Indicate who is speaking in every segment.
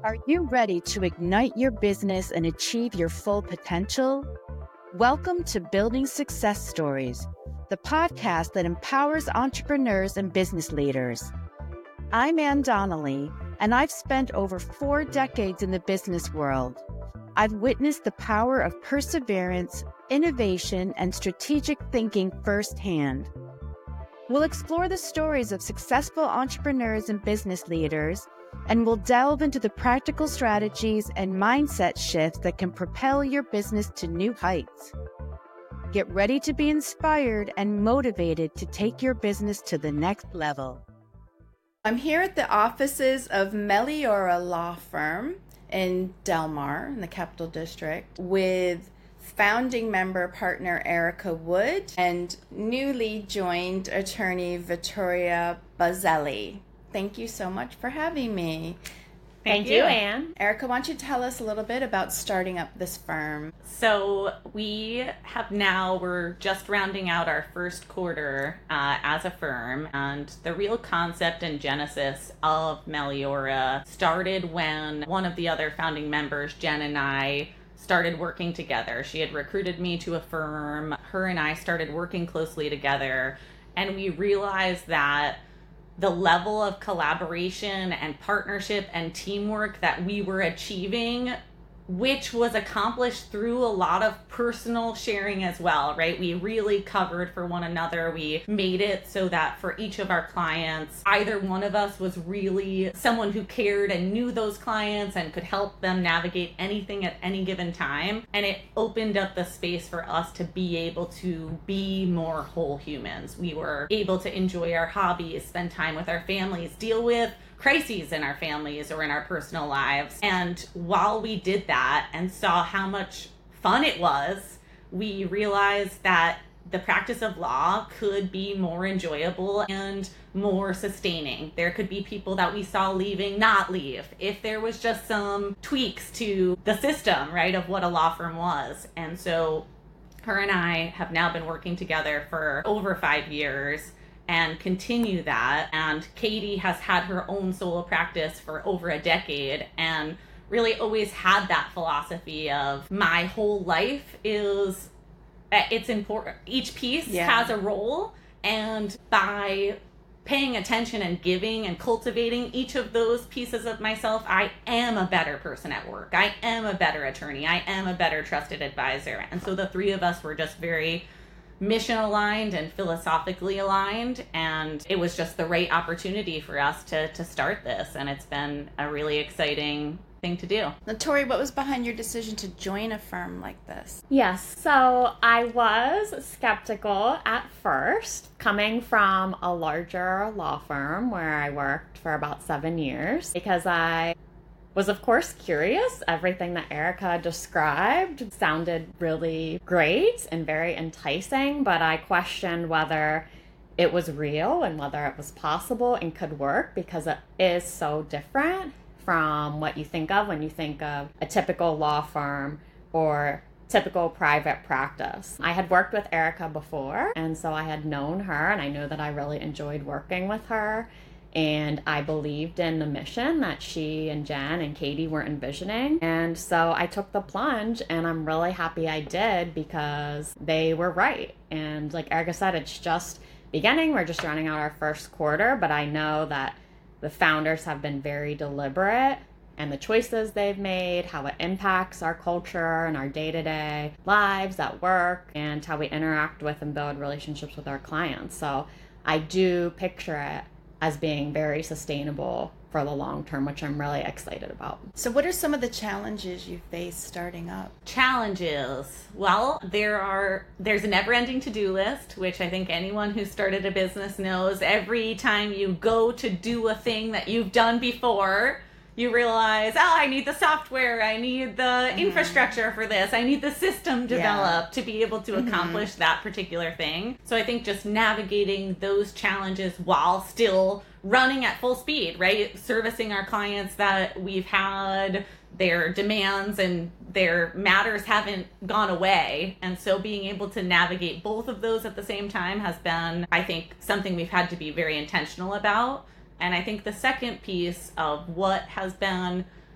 Speaker 1: Are you ready to ignite your business and achieve your full potential? Welcome to Building Success Stories, the podcast that empowers entrepreneurs and business leaders. I'm Ann Donnelly, and I've spent over 4 decades in the business world. I've witnessed the power of perseverance, innovation, and strategic thinking firsthand. We'll explore the stories of successful entrepreneurs and business leaders, and we'll delve into the practical strategies and mindset shifts that can propel your business to new heights. Get ready to be inspired and motivated to take your business to the next level.
Speaker 2: I'm here at the offices of Meliora Law Firm in Del Mar, in the Capital District, with founding member partner Erica Wood and newly joined attorney Vittoria Bazzelli. Thank you so much for having me.
Speaker 3: Thank you, Anne.
Speaker 2: Erica, why don't you tell us a little bit about starting up this firm?
Speaker 3: So we're just rounding out our first quarter as a firm, and the real concept and genesis of Meliora started when one of the other founding members, Jen, and I started working together. She had recruited me to a firm. Her and I started working closely together, and we realized that the level of collaboration and partnership and teamwork that we were achieving, which was accomplished through a lot of personal sharing as well, right? We really covered for one another. We made it so that for each of our clients, either one of us was really someone who cared and knew those clients and could help them navigate anything at any given time. And it opened up the space for us to be able to be more whole humans. We were able to enjoy our hobbies, spend time with our families, deal with crises in our families or in our personal lives. And while we did that and saw how much fun it was, we realized that the practice of law could be more enjoyable and more sustaining. There could be people that we saw leaving not leave if there was just some tweaks to the system, right, of what a law firm was. And so her and I have now been working together for over 5 years and continue that. And Katie has had her own solo practice for over a decade and really always had that philosophy of my whole life is, it's important. Each piece has a role, and by paying attention and giving and cultivating each of those pieces of myself, I am a better person at work. I am a better attorney. I am a better trusted advisor. And so the three of us were just very mission aligned and philosophically aligned, and it was just the right opportunity for us to start this, and it's been a really exciting thing to do.
Speaker 2: Now, Tori, what was behind your decision to join a firm like this?
Speaker 4: Yes, so I was skeptical at first, coming from a larger law firm where I worked for about 7 years, because I was of course curious. Everything that Erica described sounded really great and very enticing, but I questioned whether it was real and whether it was possible and could work, because it is so different from what you think of when you think of a typical law firm or typical private practice. I had worked with Erica before, and so I had known her, and I knew that I really enjoyed working with her. And I believed in the mission that she and Jen and Katie were envisioning. And so I took the plunge, and I'm really happy I did, because they were right. And like Erica said, it's just beginning. We're just rounding out our first quarter, but I know that the founders have been very deliberate, and the choices they've made, how it impacts our culture and our day-to-day lives at work, and how we interact with and build relationships with our clients. So I do picture it as being very sustainable for the long term, which I'm really excited about.
Speaker 2: So what are some of the challenges you face starting up?
Speaker 3: Challenges. Well, there's a never-ending to-do list, which I think anyone who started a business knows. Every time you go to do a thing that you've done before, you realize, I need the software, I need the infrastructure for this, I need the system developed to be able to accomplish that particular thing. So I think just navigating those challenges while still running at full speed, right? Servicing our clients that we've had, their demands and their matters haven't gone away. And so being able to navigate both of those at the same time has been, I think, something we've had to be very intentional about. And I think the second piece of what has been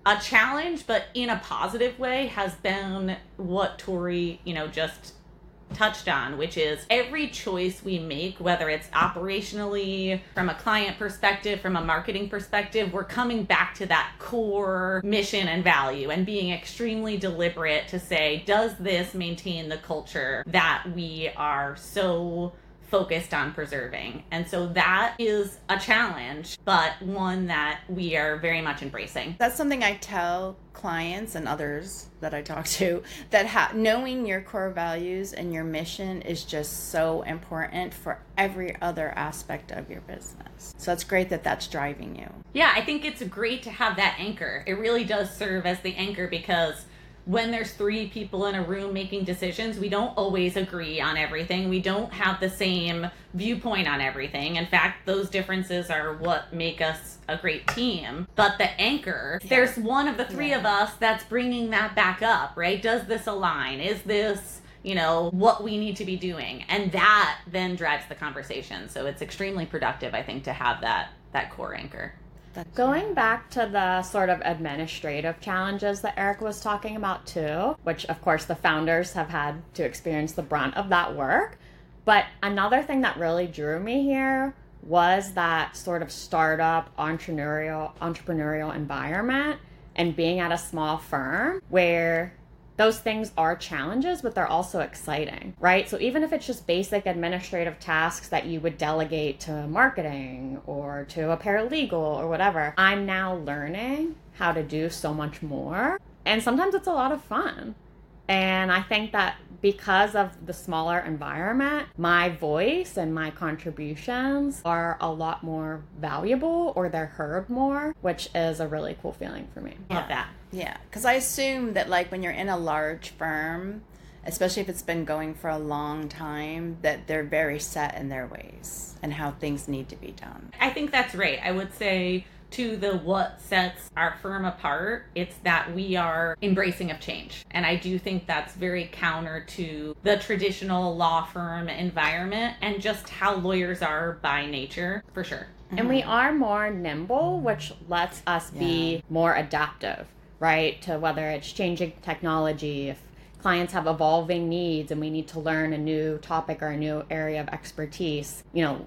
Speaker 3: a challenge, but in a positive way, has been what Tori, just touched on, which is every choice we make, whether it's operationally, from a client perspective, from a marketing perspective, we're coming back to that core mission and value and being extremely deliberate to say, does this maintain the culture that we are so focused on preserving? And so that is a challenge, but one that we are very much embracing.
Speaker 2: That's something I tell clients and others that I talk to, that knowing your core values and your mission is just so important for every other aspect of your business. So it's great that that's driving you.
Speaker 3: Yeah, I think it's great to have that anchor. It really does serve as the anchor, because when there's 3 people in a room making decisions, we don't always agree on everything. We don't have the same viewpoint on everything. In fact, those differences are what make us a great team. But the anchor, there's one of the 3 of us that's bringing that back up, right? Does this align? Is this, what we need to be doing? And that then drives the conversation. So it's extremely productive, I think, to have that core anchor.
Speaker 4: Going back to the sort of administrative challenges that Erica was talking about too, which of course the founders have had to experience the brunt of that work. But another thing that really drew me here was that sort of startup entrepreneurial environment and being at a small firm where those things are challenges, but they're also exciting, right? So even if it's just basic administrative tasks that you would delegate to marketing or to a paralegal or whatever, I'm now learning how to do so much more. And sometimes it's a lot of fun. And I think that because of the smaller environment, my voice and my contributions are a lot more valuable, or they're heard more, which is a really cool feeling for me.
Speaker 3: Love that.
Speaker 2: Yeah, because I assume that like when you're in a large firm, especially if it's been going for a long time, that they're very set in their ways and how things need to be done.
Speaker 3: I think that's right. I would say to the what sets our firm apart, it's that we are embracing of change. And I do think that's very counter to the traditional law firm environment and just how lawyers are by nature, for sure.
Speaker 4: And we are more nimble, which lets us be more adaptive, right? To whether it's changing technology, if clients have evolving needs and we need to learn a new topic or a new area of expertise,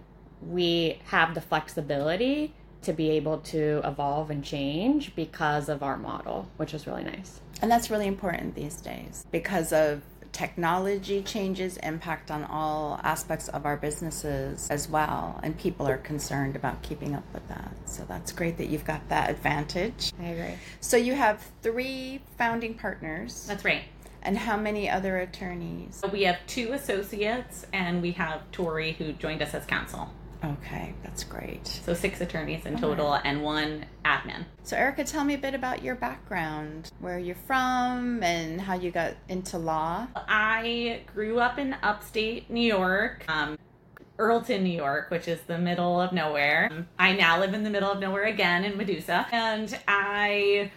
Speaker 4: we have the flexibility to be able to evolve and change because of our model, which is really nice.
Speaker 2: And that's really important these days because of technology changes impact on all aspects of our businesses as well. And people are concerned about keeping up with that. So that's great that you've got that advantage.
Speaker 4: I agree.
Speaker 2: So you have 3 founding partners.
Speaker 3: That's right.
Speaker 2: And how many other attorneys?
Speaker 3: We have 2 associates, and we have Tori, who joined us as counsel.
Speaker 2: Okay, that's great.
Speaker 3: So 6 attorneys in total and 1 admin.
Speaker 2: So Erica, tell me a bit about your background, where you're from and how you got into law.
Speaker 3: I grew up in upstate New York, Earlton, New York, which is the middle of nowhere. I now live in the middle of nowhere again in Medusa. And I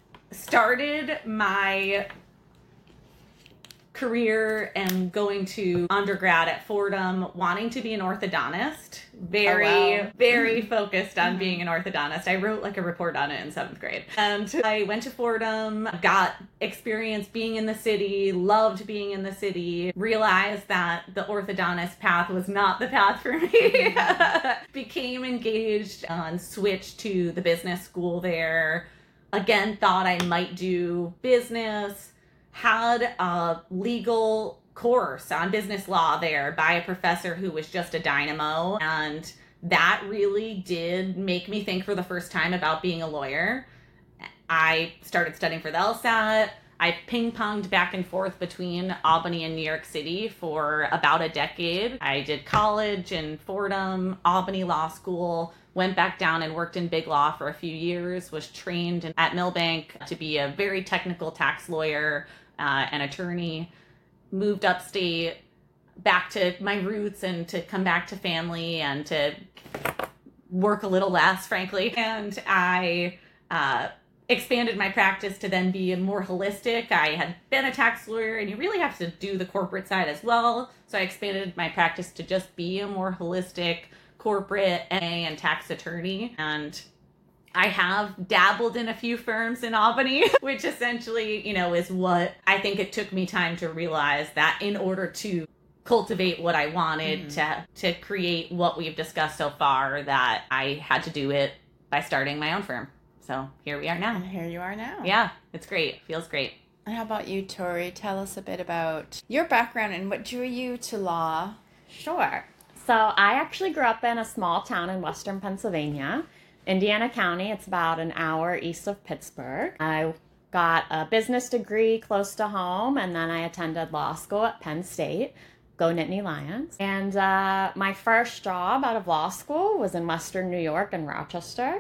Speaker 3: started my career and going to undergrad at Fordham wanting to be an orthodontist. Very focused on being an orthodontist. I wrote like a report on it in 7th grade. And I went to Fordham, got experience being in the city, loved being in the city, realized that the orthodontist path was not the path for me. Became engaged and switched to the business school there. Again, thought I might do business. Had a legal course on business law there by a professor who was just a dynamo. And that really did make me think for the first time about being a lawyer. I started studying for the LSAT. I ping-ponged back and forth between Albany and New York City for about a decade. I did college in Fordham, Albany Law School, went back down and worked in big law for a few years, was trained at Milbank to be a very technical tax lawyer, an attorney, moved upstate back to my roots and to come back to family and to work a little less, frankly. And I expanded my practice to then be more holistic. I had been a tax lawyer, and you really have to do the corporate side as well. So I expanded my practice to just be a more holistic corporate and tax attorney. And I have dabbled in a few firms in Albany, which essentially, is what I think it took me time to realize that in order to cultivate what I wanted to create what we've discussed so far, that I had to do it by starting my own firm. So here we are now.
Speaker 2: And here you are now.
Speaker 3: Yeah, it's great. Feels great.
Speaker 2: And how about you, Tori? Tell us a bit about your background and what drew you to law.
Speaker 4: Sure. So I actually grew up in a small town in western Pennsylvania, Indiana County. It's about an hour east of Pittsburgh. I got a business degree close to home, and then I attended law school at Penn State. Go Nittany Lions. And my first job out of law school was in Western New York in Rochester.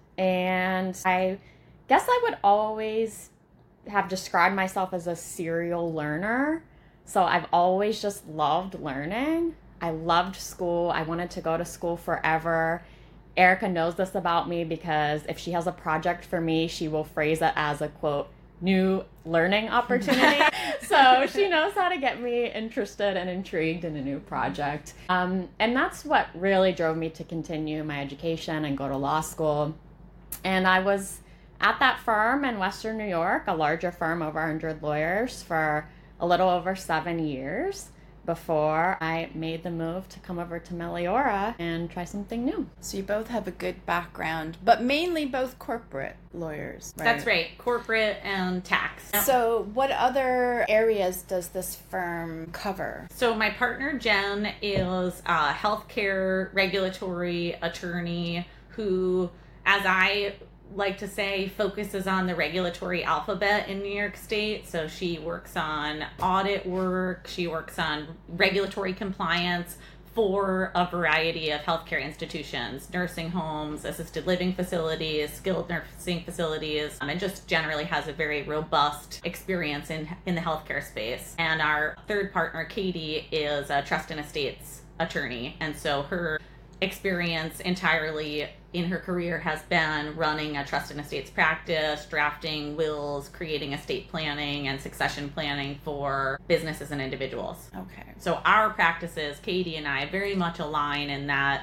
Speaker 4: And I guess I would always have described myself as a serial learner. So I've always just loved learning. I loved school. I wanted to go to school forever. Erica knows this about me because if she has a project for me, she will phrase it as a, quote, new learning opportunity. So she knows how to get me interested and intrigued in a new project. And that's what really drove me to continue my education and go to law school. And I was at that firm in Western New York, a larger firm, over 100 lawyers, for a little over 7 years before I made the move to come over to Meliora and try something new.
Speaker 2: So you both have a good background, but mainly both corporate lawyers, right?
Speaker 3: That's right. Corporate and tax.
Speaker 2: So what other areas does this firm cover?
Speaker 3: So my partner, Jen, is a healthcare regulatory attorney who, as I like to say, focuses on the regulatory alphabet in New York State. So she works on audit work, she works on regulatory compliance for a variety of healthcare institutions, nursing homes, assisted living facilities, skilled nursing facilities, and just generally has a very robust experience in the healthcare space. And our third partner, Katie, is a trust and estates attorney. And so her experience entirely in her career has been running a trust and estates practice, drafting wills, creating estate planning and succession planning for businesses and individuals.
Speaker 2: Okay.
Speaker 3: So our practices, Katie and I, very much align in that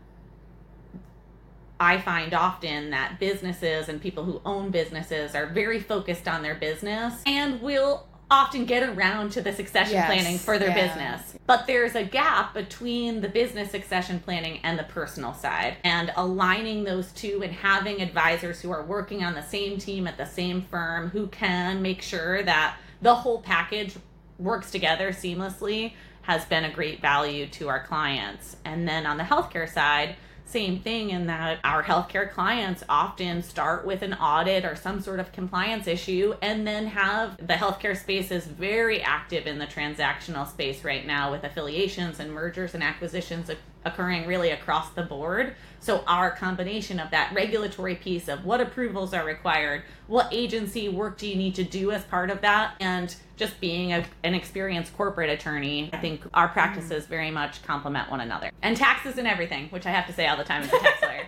Speaker 3: I find often that businesses and people who own businesses are very focused on their business and will often get around to the succession planning for their business. But there's a gap between the business succession planning and the personal side. And aligning those two and having advisors who are working on the same team at the same firm who can make sure that the whole package works together seamlessly has been a great value to our clients. And then on the healthcare side, same thing in that our healthcare clients often start with an audit or some sort of compliance issue and then have the healthcare space is very active in the transactional space right now with affiliations and mergers and acquisitions occurring really across the board. So our combination of that regulatory piece of what approvals are required, what agency work do you need to do as part of that, and just being an experienced corporate attorney, I think our practices very much complement one another. And taxes and everything, which I have to say all the time as a tax lawyer.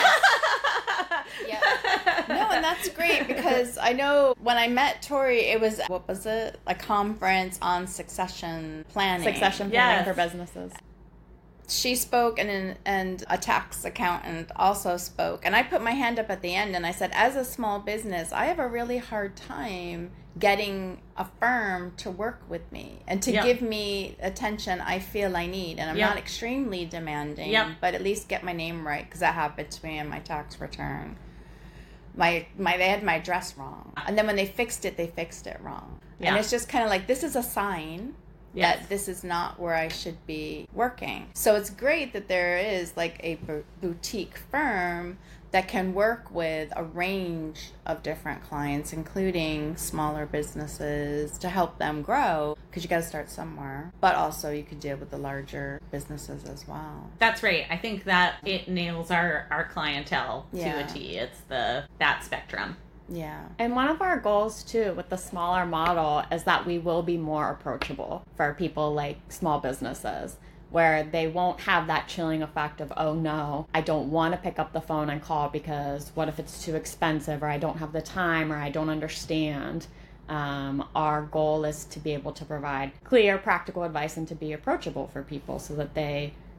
Speaker 2: Yeah. No, and that's great because I know when I met Tori, it was, what was it? A conference on succession planning.
Speaker 4: Succession planning for businesses.
Speaker 2: She spoke and a tax accountant also spoke. And I put my hand up at the end and I said, as a small business, I have a really hard time getting a firm to work with me and to give me attention I feel I need. And I'm not extremely demanding, but at least get my name right, because that happened to me in my tax return. They had my address wrong. And then when they fixed it wrong. Yeah. And it's just kind of like, this is a sign that this is not where I should be working. So it's great that there is like a boutique firm that can work with a range of different clients, including smaller businesses, to help them grow, because you got to start somewhere. But also you could deal with the larger businesses as well.
Speaker 3: That's right. I think that it nails our clientele to a T. It's that spectrum.
Speaker 2: Yeah.
Speaker 4: And one of our goals too with the smaller model is that we will be more approachable for people like small businesses, where they won't have that chilling effect of, oh no, I don't want to pick up the phone and call because what if it's too expensive, or I don't have the time, or I don't understand. Our goal is to be able to provide clear, practical advice and to be approachable for people so that they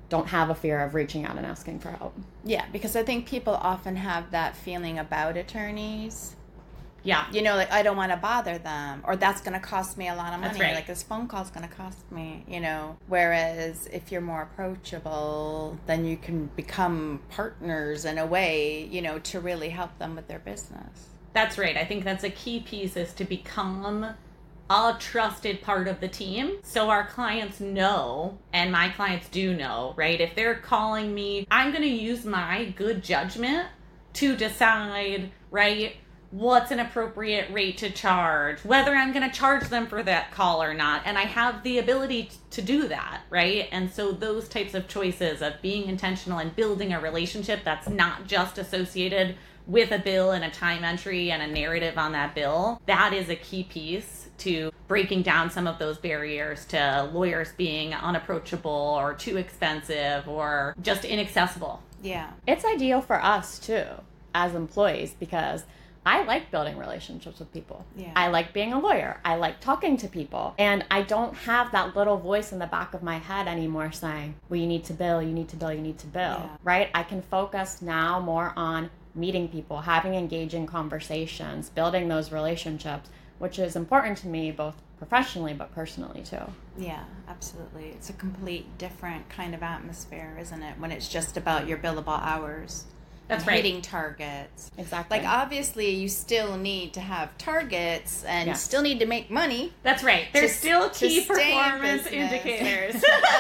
Speaker 4: don't have a fear of reaching out and asking for help.
Speaker 2: Yeah, because I think people often have that feeling about attorneys.
Speaker 3: Yeah.
Speaker 2: You know, like, I don't want to bother them, or that's going to cost me a lot of money.
Speaker 3: That's right.
Speaker 2: Like, this phone call's going to cost me, you know. Whereas if you're more approachable, then you can become partners in a way, you know, to really help them with their business.
Speaker 3: That's right. I think that's a key piece, is to become a trusted part of the team. So our clients know, and my clients do know, right? If they're calling me, I'm going to use my good judgment to decide, right, what's an appropriate rate to charge, whether I'm going to charge them for that call or not. And I have the ability to do that, right? And so those types of choices of being intentional and building a relationship that's not just associated with a bill and a time entry and a narrative on that bill, that is a key piece to breaking down some of those barriers to lawyers being unapproachable or too expensive or just inaccessible.
Speaker 2: Yeah.
Speaker 4: It's ideal for us too, as employees, because I like building relationships with people.
Speaker 2: Yeah.
Speaker 4: I like being a lawyer. I like talking to people. And I don't have that little voice in the back of my head anymore saying, well, you need to bill, you need to bill, you need to bill,
Speaker 2: Yeah.
Speaker 4: right? I can focus now more on meeting people, having engaging conversations, building those relationships, which is important to me both professionally but personally too.
Speaker 2: Yeah, absolutely. It's a complete different kind of atmosphere, isn't it? When it's just about your billable hours.
Speaker 3: That's
Speaker 2: and
Speaker 3: right.
Speaker 2: Hitting targets.
Speaker 4: Exactly.
Speaker 2: Like, obviously, you still need to have targets and
Speaker 4: Yes.
Speaker 2: still need to make money.
Speaker 3: That's right. There's
Speaker 2: To-
Speaker 3: still
Speaker 2: to
Speaker 3: key
Speaker 2: stay in
Speaker 3: performance
Speaker 2: business.
Speaker 3: indicators.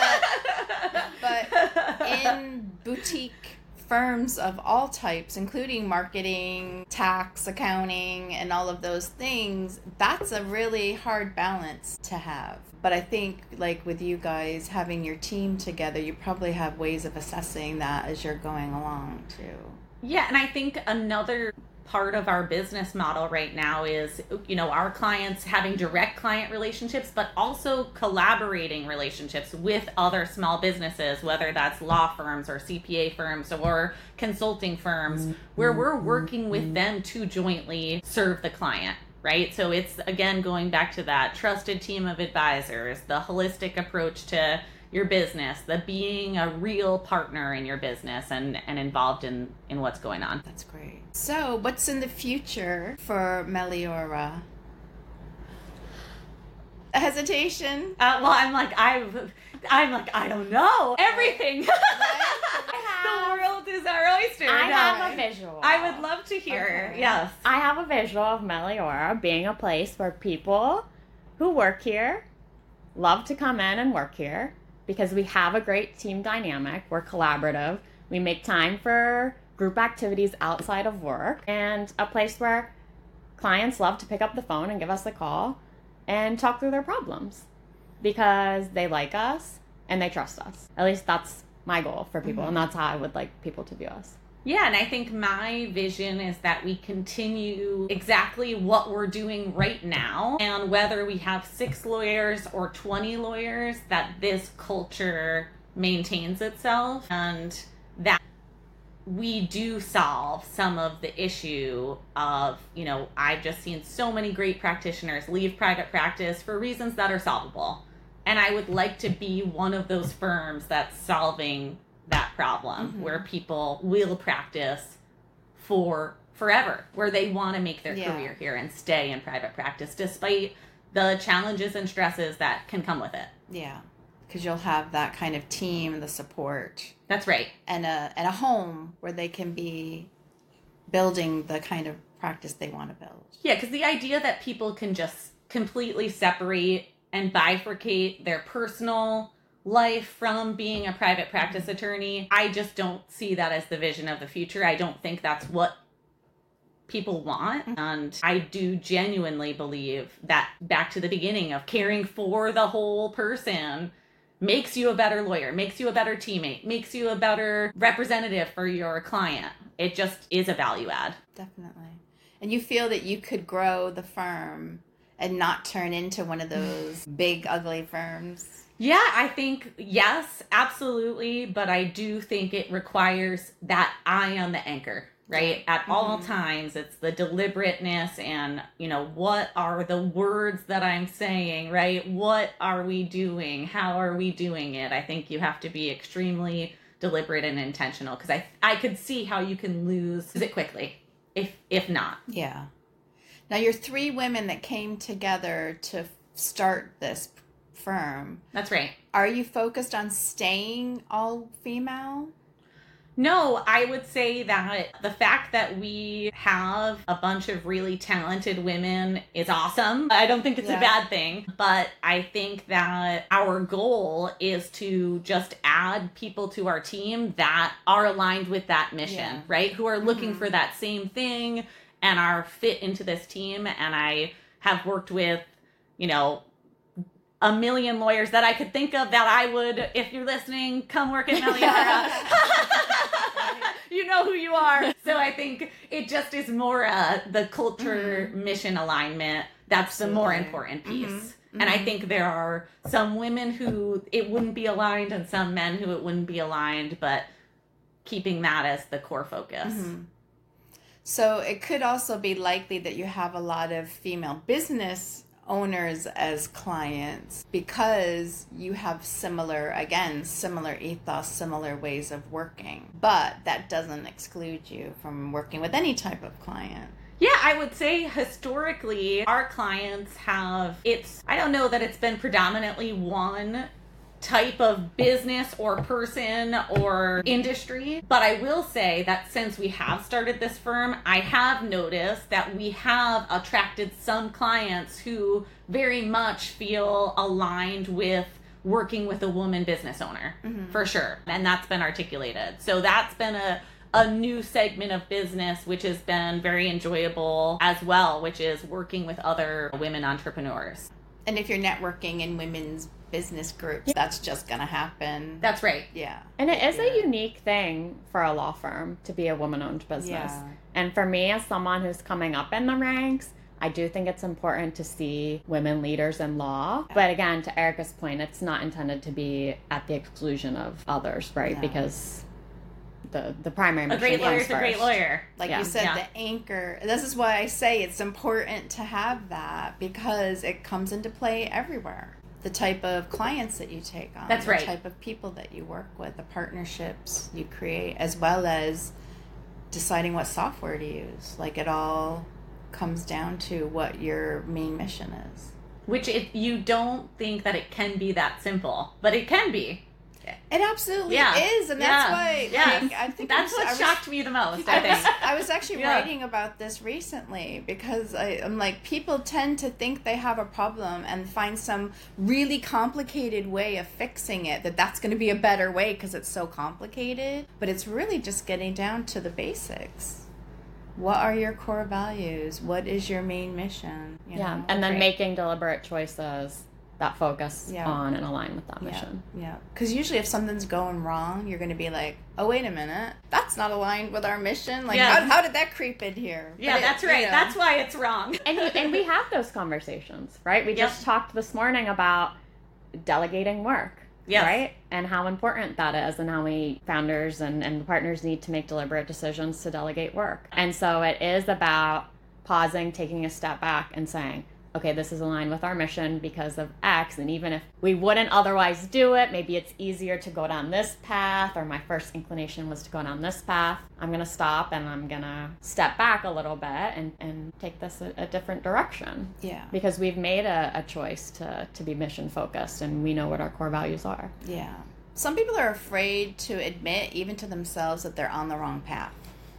Speaker 2: But in boutique firms of all types, including marketing, tax, accounting, and all of those things, that's a really hard balance to have. But I think, like with you guys, having your team together, you probably have ways of assessing that as you're going along, too.
Speaker 3: Yeah, and I think another part of our business model right now is, you know, our clients having direct client relationships, but also collaborating relationships with other small businesses, whether that's law firms or CPA firms or consulting firms, where we're working with them to jointly serve the client, right? So it's, again, going back to that trusted team of advisors, the holistic approach to your business, the being a real partner in your business and involved in what's going on.
Speaker 2: That's great. So, what's in the future for Meliora? A hesitation?
Speaker 3: Well, I'm like, I don't know. Everything. The world is our oyster.
Speaker 4: I
Speaker 3: No.
Speaker 4: have a visual.
Speaker 3: I would love to hear.
Speaker 2: Okay.
Speaker 3: Yes.
Speaker 4: I have a visual of Meliora being a place where people who work here love to come in and work here because we have a great team dynamic. We're collaborative. We make time for group activities outside of work, and a place where clients love to pick up the phone and give us a call and talk through their problems because they like us and they trust us. At least that's my goal for people, and that's how I would like people to view us.
Speaker 3: Yeah, and I think my vision is that we continue exactly what we're doing right now, and whether we have 6 lawyers or 20 lawyers, that this culture maintains itself and that we do solve some of the issue of, you know, I've just seen so many great practitioners leave private practice for reasons that are solvable. And I would like to be one of those firms that's solving that problem, where people will practice for forever, where they want to make their career here and stay in private practice despite the challenges and stresses that can come with it.
Speaker 2: Yeah, because you'll have that kind of team, the support,
Speaker 3: That's right.
Speaker 2: and a home where they can be building the kind of practice they want to build.
Speaker 3: Yeah, because the idea that people can just completely separate and bifurcate their personal life from being a private practice attorney, I just don't see that as the vision of the future. I don't think that's what people want. And I do genuinely believe that, back to the beginning of caring for the whole person, makes you a better lawyer, makes you a better teammate, makes you a better representative for your client. It just is a value add.
Speaker 2: Definitely. And you feel that you could grow the firm and not turn into one of those big, ugly firms?
Speaker 3: Yeah, I think, yes, absolutely. But I do think it requires that I am the anchor. right? At all times, it's the deliberateness and, what are the words that I'm saying, right? What are we doing? How are we doing it? I think you have to be extremely deliberate and intentional, because I could see how you can lose it quickly if not.
Speaker 2: Yeah. Now, you're 3 women that came together to start this firm.
Speaker 3: That's right.
Speaker 2: Are you focused on staying all female?
Speaker 3: No, I would say that the fact that we have a bunch of really talented women is awesome. I don't think it's a bad thing, but I think that our goal is to just add people to our team that are aligned with that mission, right? Who are looking for that same thing and are fit into this team. And I have worked with, a million lawyers that I could think of that I would, if you're listening, come work at Meliora. You know who you are. So I think it just is more the culture mission alignment. That's the more important piece. And I think there are some women who it wouldn't be aligned and some men who it wouldn't be aligned, but keeping that as the core focus.
Speaker 2: So it could also be likely that you have a lot of female business owners as clients because you have similar ethos, similar ways of working. But that doesn't exclude you from working with any type of client.
Speaker 3: Yeah, I would say historically our clients I don't know that it's been predominantly one type of business or person or industry, but I will say that since we have started this firm, I have noticed that we have attracted some clients who very much feel aligned with working with a woman business owner, for sure. And that's been articulated. So that's been a new segment of business, which has been very enjoyable as well, which is working with other women entrepreneurs.
Speaker 2: And if you're networking in women's business groups, that's just going to happen.
Speaker 3: That's right.
Speaker 2: Yeah.
Speaker 4: And it is a unique thing for a law firm to be a woman-owned business.
Speaker 2: Yeah.
Speaker 4: And for me, as someone who's coming up in the ranks, I do think it's important to see women leaders in law. But again, to Erica's point, it's not intended to be at the exclusion of others, right?
Speaker 2: No.
Speaker 4: Because the primary mission
Speaker 3: A great lawyer is a great
Speaker 4: first.
Speaker 3: lawyer.
Speaker 2: Like you said, the anchor. This is why I say it's important to have that, because it comes into play everywhere. The type of clients that you take on.
Speaker 3: That's right.
Speaker 2: The type of people that you work with, the partnerships you create, as well as deciding what software to use. Like, it all comes down to what your main mission is.
Speaker 3: Which you don't think that it can be that simple, but it can be.
Speaker 2: It absolutely is, and that's why I think
Speaker 3: that's what shocked me the most. I think
Speaker 2: I was actually writing about this recently because I'm like, people tend to think they have a problem and find some really complicated way of fixing it, that's going to be a better way because it's so complicated. But it's really just getting down to the basics. What are your core values? What is your main mission? You know?
Speaker 4: And then making deliberate choices that focus on and align with that mission.
Speaker 2: Yeah. Because usually if something's going wrong, you're going to be like, oh, wait a minute. That's not aligned with our mission. Like, how did that creep in here?
Speaker 3: Yeah, that's right. That's why it's wrong.
Speaker 4: And we have those conversations, right? We just talked this morning about delegating work.
Speaker 3: Yes.
Speaker 4: Right? And how important that is, and how we founders and partners need to make deliberate decisions to delegate work. And so it is about pausing, taking a step back and saying, okay, this is aligned with our mission because of X, and even if we wouldn't otherwise do it, maybe it's easier to go down this path, or my first inclination was to go down this path. I'm going to stop and I'm going to step back a little bit and take this a different direction.
Speaker 2: Yeah.
Speaker 4: Because we've made a choice to be mission focused, and we know what our core values are.
Speaker 2: Yeah. Some people are afraid to admit, even to themselves, that they're on the wrong path.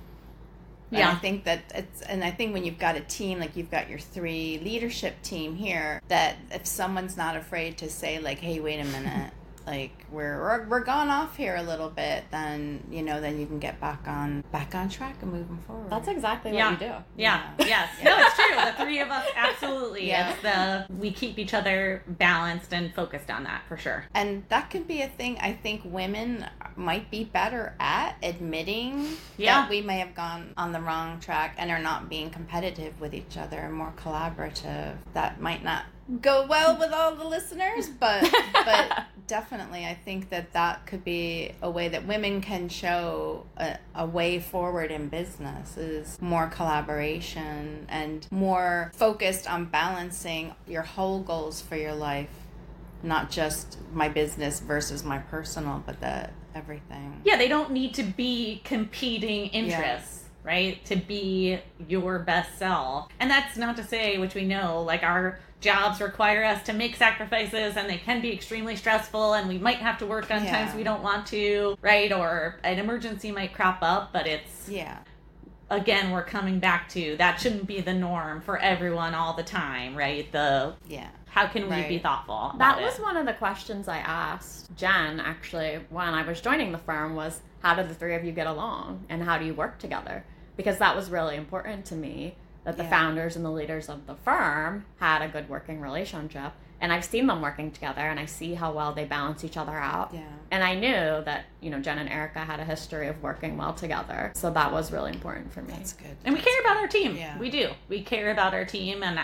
Speaker 2: Yeah. And I think I think when you've got a team, like you've got your 3 leadership team here, that if someone's not afraid to say, like, hey, wait a minute, like we're gone off here a little bit, then then you can get back on track and moving forward.
Speaker 4: That's exactly what you do.
Speaker 3: Yes. No, it's true. The 3 of us, absolutely. Yeah. We keep each other balanced and focused on that, for sure.
Speaker 2: And that could be a thing I think women might be better at admitting that we may have gone on the wrong track and are not being competitive with each other and more collaborative. That might not go well with all the listeners, but definitely I think that could be a way that women can show a way forward in business, is more collaboration and more focused on balancing your whole goals for your life, not just my business versus my personal, but everything.
Speaker 3: Yeah, they don't need to be competing interests. Right? To be your best self. And that's not to say, which we know, like our jobs require us to make sacrifices and they can be extremely stressful and we might have to work on times we don't want to, right? Or an emergency might crop up, but it's, again, we're coming back to that shouldn't be the norm for everyone all the time, right? How can we be thoughtful about
Speaker 4: That was one of the questions I asked Jen, actually, when I was joining the firm was, how do the three of you get along and how do you work together? Because that was really important to me, that the founders and the leaders of the firm had a good working relationship. And I've seen them working together, and I see how well they balance each other out. Yeah. And I knew that, Jen and Erica had a history of working well together. So that was really important for me.
Speaker 2: That's good.
Speaker 3: And we care about our team. Yeah. We do. We care about our team, and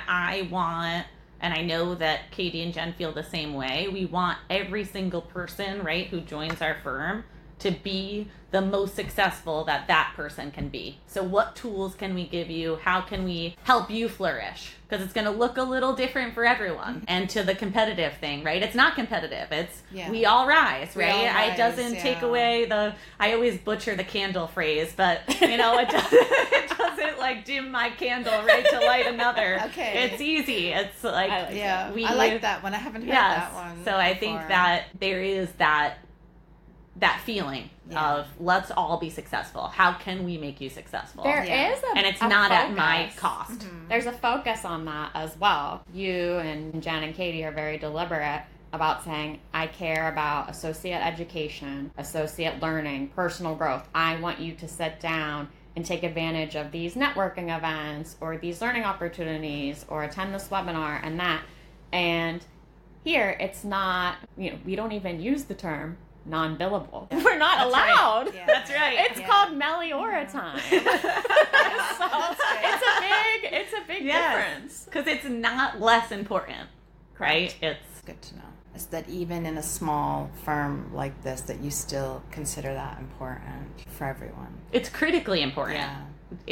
Speaker 3: and I know that Katie and Jen feel the same way. We want every single person, right, who joins our firm to be the most successful that person can be. So what tools can we give you? How can we help you flourish? Because it's going to look a little different for everyone. And to the competitive thing, right? It's not competitive. It's we all rise, right? It doesn't take away I always butcher the candle phrase, but it doesn't like dim my candle, right, to light another. Okay. It's easy. It's like,
Speaker 2: I like that one. I haven't heard that one.
Speaker 3: So I think that there is that feeling of let's all be successful. How can we make you successful?
Speaker 4: There is
Speaker 3: and it's not focus. At my cost.
Speaker 4: Mm-hmm. There's a focus on that as well. You and Jen and Katie are very deliberate about saying, I care about associate education, associate learning, personal growth. I want you to sit down and take advantage of these networking events or these learning opportunities or attend this webinar and that. And here it's not, we don't even use the term non-billable. Yeah. We're not allowed.
Speaker 3: Right. Yeah. That's right.
Speaker 4: It's called Meliora time. So it's a big difference.
Speaker 3: Because it's not less important, right?
Speaker 2: It's good to know. It's that even in a small firm like this, that you still consider that important for everyone.
Speaker 3: It's critically important. Yeah.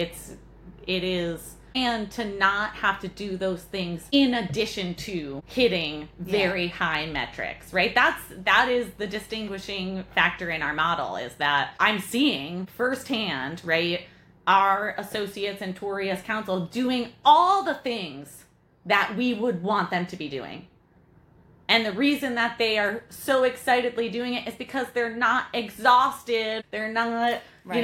Speaker 3: It is. And to not have to do those things in addition to hitting very high metrics, right? That is the distinguishing factor in our model, is that I'm seeing firsthand, right, our associates and Tori as counsel doing all the things that we would want them to be doing. And the reason that they are so excitedly doing it is because they're not exhausted. They're not,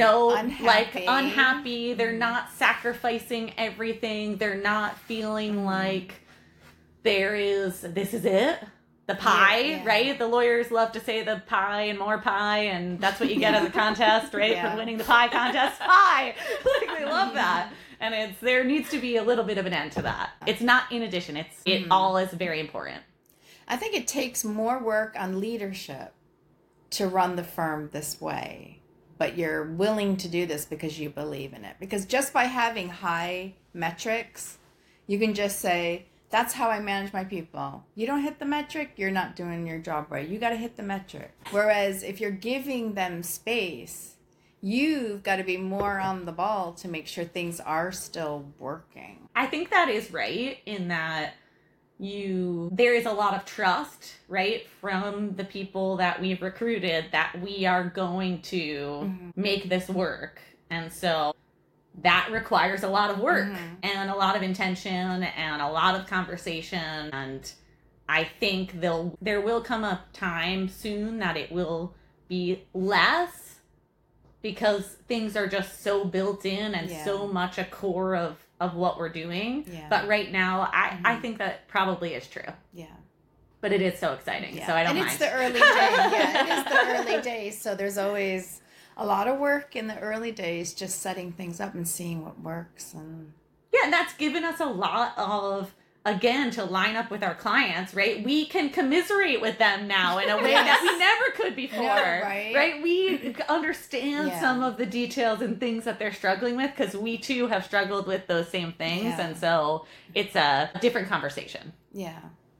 Speaker 3: unhappy. They're not sacrificing everything. They're not feeling like this is it. The pie, right? The lawyers love to say the pie and more pie, and that's what you get as a contest, right? For winning the pie contest, pie. Like, they love that. And there needs to be a little bit of an end to that. It's not in addition. It all is very important.
Speaker 2: I think it takes more work on leadership to run the firm this way, but you're willing to do this because you believe in it. Because just by having high metrics, you can just say, that's how I manage my people. You don't hit the metric, you're not doing your job right. You got to hit the metric. Whereas if you're giving them space, you've got to be more on the ball to make sure things are still working.
Speaker 3: I think that is right, in that there is a lot of trust, right, from the people that we've recruited that we are going to make this work. And so that requires a lot of work and a lot of intention and a lot of conversation. And I think there will come a time soon that it will be less, because things are just so built in and so much a core of what we're doing. Yeah. But right now, I think that probably is true. Yeah. But it is so exciting, so I don't mind.
Speaker 2: And it's the early days. It is the early days. So there's always a lot of work in the early days, just setting things up and seeing what works. And
Speaker 3: and that's given us a lot of again, to line up with our clients, right? We can commiserate with them now in a way that we never could before, right? We understand some of the details and things that they're struggling with because we too have struggled with those same things. And so it's a different conversation.
Speaker 2: Yeah.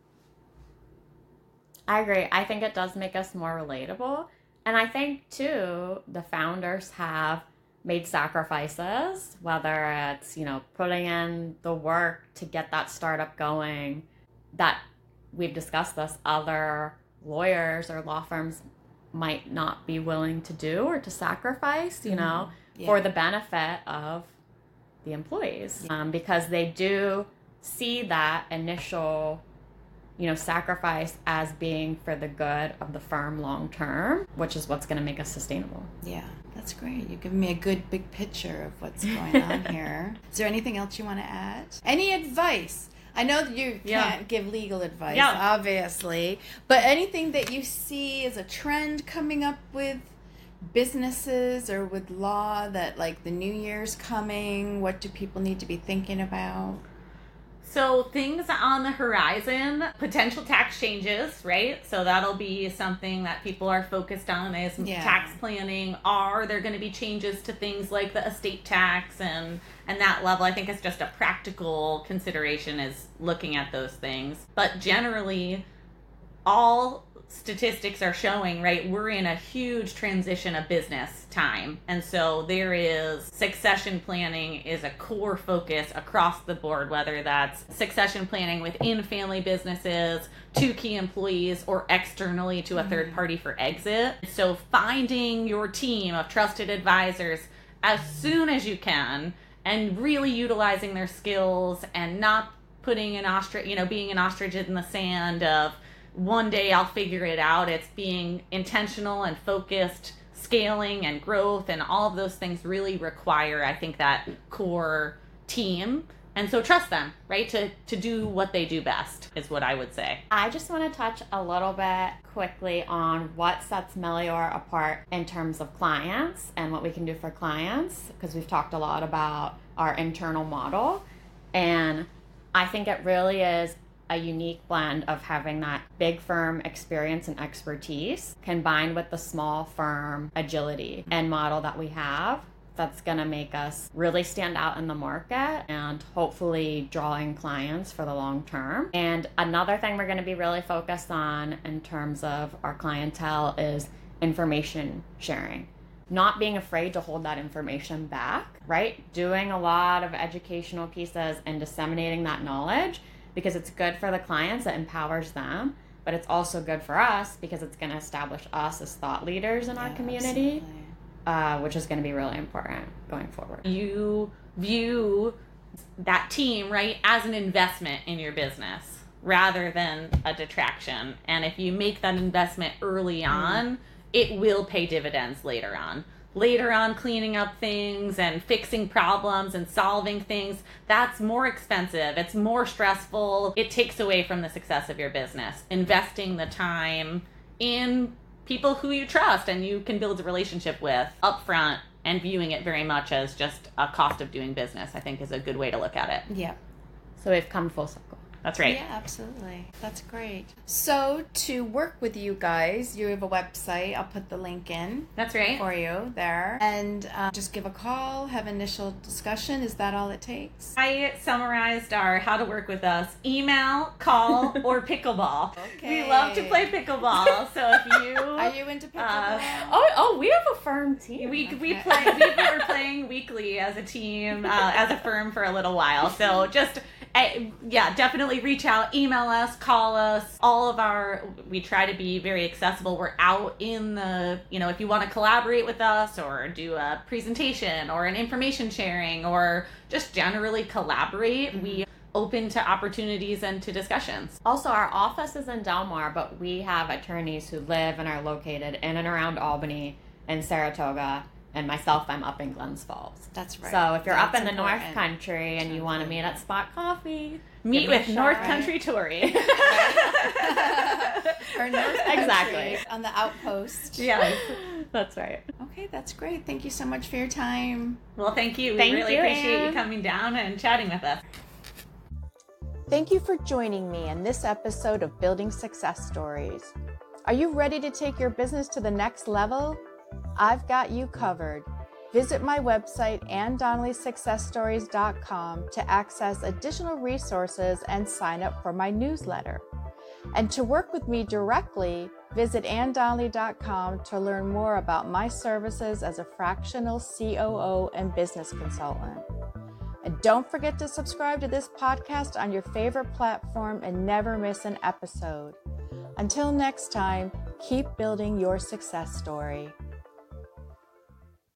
Speaker 4: I agree. I think it does make us more relatable. And I think too, the founders have made sacrifices, whether it's, putting in the work to get that startup going, that we've discussed this, other lawyers or law firms might not be willing to do or to sacrifice, for the benefit of the employees, because they do see that initial sacrifice as being for the good of the firm long term, which is what's going to make us sustainable.
Speaker 2: Yeah, that's great. You've given me a good big picture of what's going on here. Is there anything else you want to add? Any advice? I know that you can't give legal advice, obviously, but anything that you see as a trend coming up with businesses or with law that, like, the new year's coming, what do people need to be thinking about?
Speaker 3: So things on the horizon, potential tax changes, right? So that'll be something that people are focused on is tax planning. Are there going to be changes to things like the estate tax and that level? I think it's just a practical consideration is looking at those things. But generally, all statistics are showing, right, we're in a huge transition of business time. And so there is succession planning is a core focus across the board, whether that's succession planning within family businesses, to key employees, or externally to a third party for exit. So finding your team of trusted advisors as soon as you can and really utilizing their skills and not putting an ostrich, being an ostrich in the sand of one day I'll figure it out. It's being intentional and focused, scaling and growth, and all of those things really require, I think, that core team. And so trust them, right, to do what they do best is what I would say.
Speaker 4: I just want to touch a little bit quickly on what sets Meliora apart in terms of clients and what we can do for clients, because we've talked a lot about our internal model. And I think it really is a unique blend of having that big firm experience and expertise combined with the small firm agility and model that we have that's going to make us really stand out in the market and hopefully drawing clients for the long term. And another thing we're going to be really focused on in terms of our clientele is information sharing. Not being afraid to hold that information back, right? Doing a lot of educational pieces and disseminating that knowledge, because it's good for the clients, it empowers them, but it's also good for us because it's going to establish us as thought leaders in our community, which is going to be really important going forward.
Speaker 3: You view that team, right, as an investment in your business rather than a detraction. And if you make that investment early on, it will pay dividends later on. Later on, cleaning up things and fixing problems and solving things, that's more expensive. It's more stressful. It takes away from the success of your business. Investing the time in people who you trust and you can build a relationship with upfront and viewing it very much as just a cost of doing business, I think is a good way to look at it.
Speaker 2: Yeah.
Speaker 4: So we've come full circle.
Speaker 3: That's right.
Speaker 2: Yeah, absolutely. That's great. So to work with you guys, you have a website. I'll put the link in.
Speaker 3: That's right.
Speaker 2: For you there. And just give a call, have initial discussion. Is that all it takes?
Speaker 3: I summarized our how to work with us: email, call, or pickleball.
Speaker 2: Okay.
Speaker 3: We love to play pickleball. So if you...
Speaker 2: Are you into pickleball?
Speaker 4: We have a firm team.
Speaker 3: We were playing weekly as a team, as a firm for a little while. So just... definitely reach out, email us, call us. We try to be very accessible. We're out in the, if you want to collaborate with us or do a presentation or an information sharing or just generally collaborate, we open to opportunities and to discussions.
Speaker 4: Also, our office is in Del Mar, but we have attorneys who live and are located in and around Albany and Saratoga. And myself, I'm up in Glens Falls.
Speaker 2: That's right.
Speaker 4: So if you're up in the North Country and you want to meet at Spot Coffee,
Speaker 3: meet with North Country Tori.
Speaker 2: Or North Country.
Speaker 4: Exactly.
Speaker 2: On the outpost.
Speaker 4: Yeah, that's right.
Speaker 2: Okay, that's great. Thank you so much for your time.
Speaker 3: Well, thank you. We
Speaker 4: Thank
Speaker 3: really
Speaker 4: you,
Speaker 3: appreciate
Speaker 4: Anne.
Speaker 3: you coming down and chatting with us.
Speaker 2: Thank you for joining me in this episode of Building Success Stories. Are you ready to take your business to the next level? I've got you covered. Visit my website, AnnDonnellySuccessStories.com, to access additional resources and sign up for my newsletter. And to work with me directly, visit AnnDonnelly.com to learn more about my services as a fractional COO and business consultant. And don't forget to subscribe to this podcast on your favorite platform and never miss an episode. Until next time, keep building your success story.